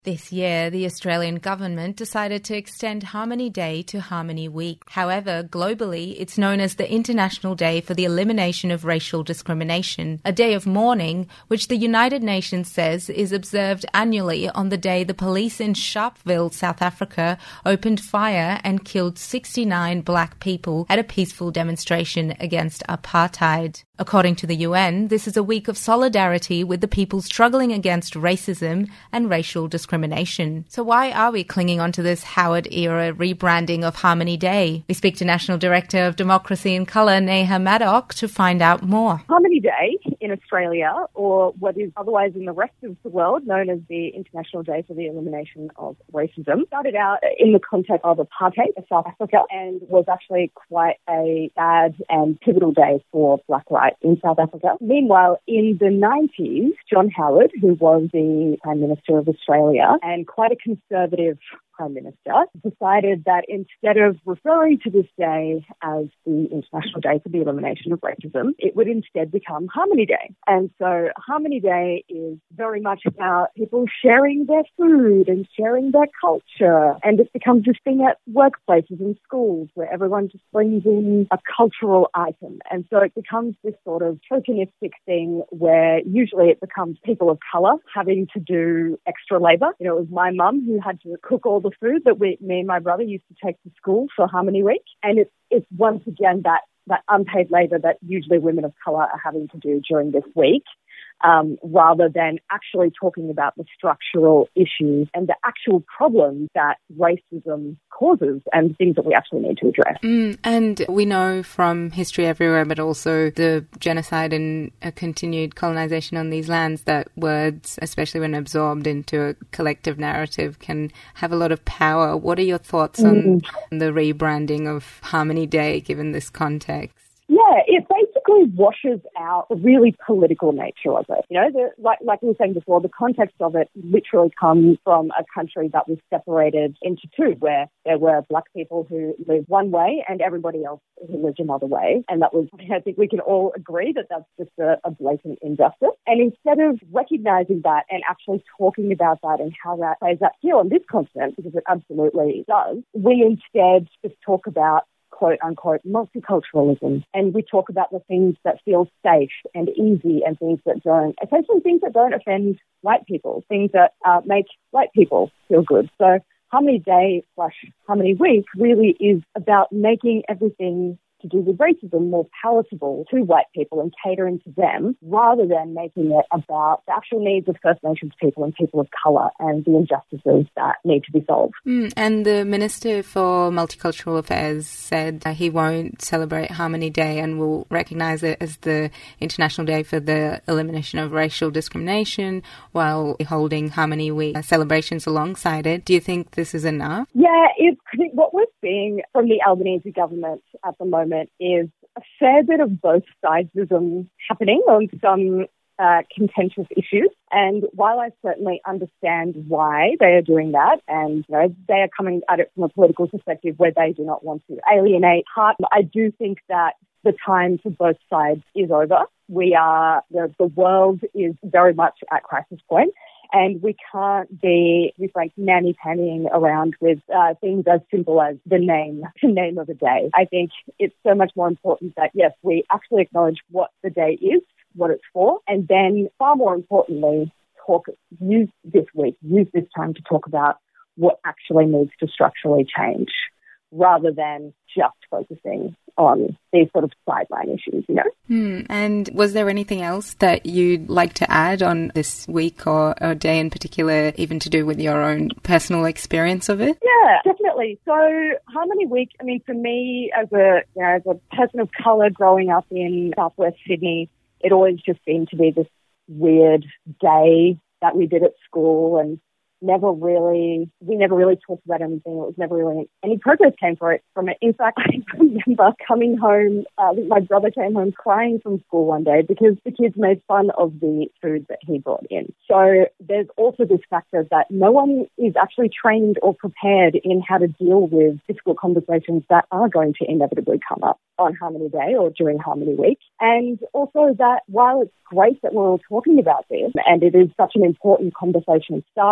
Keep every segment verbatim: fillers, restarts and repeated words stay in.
This year, the Australian government decided to extend Harmony Day to Harmony Week. However, globally, it's known as the International Day for the Elimination of Racial Discrimination, a day of mourning which the United Nations says is observed annually on the day the police in Sharpeville, South Africa, opened fire and killed sixty-nine black people at a peaceful demonstration against apartheid. According to the U N, this is a week of solidarity with the people struggling against racism and racial discrimination. So why are we clinging on to this Howard-era rebranding of Harmony Day? We speak to National Director of Democracy in Colour, Neha Maddock, to find out more. Harmony Day in Australia, or what is otherwise in the rest of the world known as the International Day for the Elimination of Racism, started out in the context of apartheid in South Africa and was actually quite a sad and pivotal day for black rights in South Africa. Meanwhile, in the nineties, John Howard, who was the Prime Minister of Australia and quite a conservative Prime Minister, decided that instead of referring to this day as the International Day for the Elimination of Racism, it would instead become Harmony Day. And so Harmony Day is very much about people sharing their food and sharing their culture. And it becomes this thing at workplaces and schools where everyone just brings in a cultural item. And so it becomes this sort of tokenistic thing where usually it becomes people of colour having to do extra labour. You know, it was my mum who had to cook all the food that we, me and my brother used to take to school for Harmony Week. And it's, it's once again that, that unpaid labour that usually women of colour are having to do during this week. Um, rather than actually talking about the structural issues and the actual problems that racism causes and things that we actually need to address. Mm, and we know from history everywhere, but also the genocide and a continued colonisation on these lands, that words, especially when absorbed into a collective narrative, can have a lot of power. What are your thoughts on mm. the rebranding of Harmony Day, given this context? Yeah, it basically washes out the really political nature of it. You know, the, like, like we were saying before, the context of it literally comes from a country that was separated into two, where there were black people who lived one way and everybody else who lived another way. And that was, I think we can all agree that that's just a, a blatant injustice. And instead of recognizing that and actually talking about that and how that plays out here on this continent, because it absolutely does, we instead just talk about quote-unquote multiculturalism. And we talk about the things that feel safe and easy and things that don't, essentially things that don't offend white people, things that uh, make white people feel good. So Harmony Day slash Harmony Week really is about making everything to do with racism more palatable to white people and catering to them, rather than making it about the actual needs of First Nations people and people of colour and the injustices that need to be solved. Mm, and the Minister for Multicultural Affairs said uh, he won't celebrate Harmony Day and will recognise it as the International Day for the Elimination of Racial Discrimination, while holding Harmony Week uh, celebrations alongside it. Do you think this is enough? Yeah, it's, I think what we're seeing from the Albanese government at the moment is a fair bit of both sidesism happening on some uh, contentious issues. And while I certainly understand why they are doing that, and you know, they are coming at it from a political perspective where they do not want to alienate heart, I do think that the time for both sides is over. We are, the, the world is very much at crisis point. And we can't be, be frank, nanny-pannying around with uh, things as simple as the name, the name of a day. I think it's so much more important that, yes, we actually acknowledge what the day is, what it's for, and then, far more importantly, talk, use this week, use this time to talk about what actually needs to structurally change, rather than just focusing on these sort of sideline issues, you know. Hmm. And was there anything else that you'd like to add on this week or a day in particular, even to do with your own personal experience of it? Yeah, definitely. So Harmony Week, I mean, for me as a, you know, as a person of colour growing up in southwest Sydney, it always just seemed to be this weird day that we did at school, and never really, we never really talked about anything. It was never really, any progress came for it, from it. In fact, I remember coming home, uh, my brother came home crying from school one day because the kids made fun of the food that he brought in. So there's also this factor that no one is actually trained or prepared in how to deal with difficult conversations that are going to inevitably come up on Harmony Day or during Harmony Week. And also that while it's great that we're all talking about this and it is such an important conversation starter,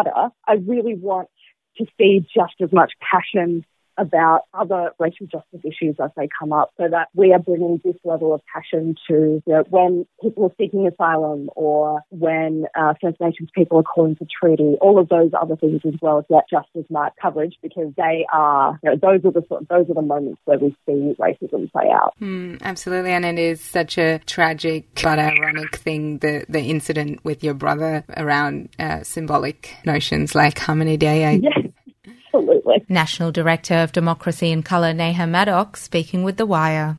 I really want to see just as much passion about other racial justice issues as they come up, so that we are bringing this level of passion to, you know, when people are seeking asylum or when uh, First Nations people are calling for treaty, all of those other things as well get just as much coverage, because they are, you know, those are the those are the moments where we see racism play out. Mm, absolutely, and it is such a tragic but ironic thing, the the incident with your brother around uh, symbolic notions like Harmony Day. I- Yes. Absolutely. National Director of Democracy in Colour, Neha Maddox, speaking with The Wire.